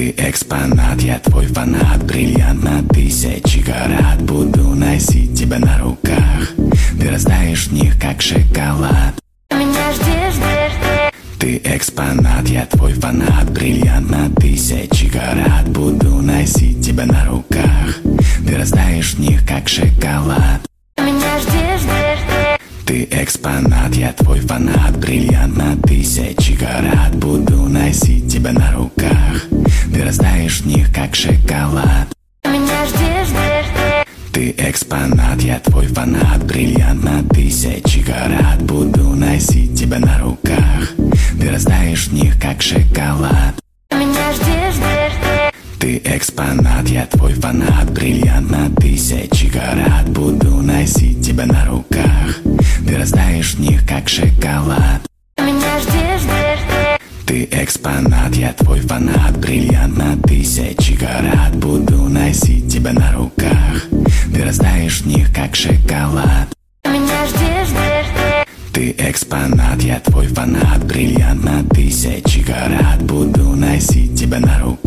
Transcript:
Ты экспонат, я твой фанат, бриллиант на тысячи карат. Буду носить тебя на руках, ты растаешь в них, как шоколад. Меня ждешь. Ты экспонат, я твой фанат, бриллиант на тысячи карат. Буду носить тебя на руках, ты растаешь в них, как шоколад. Меня ждешь. Ты экспонат, я твой фанат, бриллиант на тысячи карат. Буду носить тебя на руках, ты растаешь в них, как шоколад. Меня ждешь. Ты экспонат, я твой фанат, бриллиант на тысячи карат. Буду носить тебя на руках, ты растаешь в них, как шоколад. Меня ждешь. Ты экспонат, я твой фанат, бриллиант на тысячи карат. Буду носить тебя на руках, ты растаешь в них, как шоколад. Меня ждешь. Ты экспонат, я твой фанат, бриллиант на тысячи карат. Буду носить тебя на руках, ты растаешь в них, как шоколад. Меня ждешь. Ты экспонат, я твой фанат, бриллиант на тысячи карат. Буду носить тебя на руках.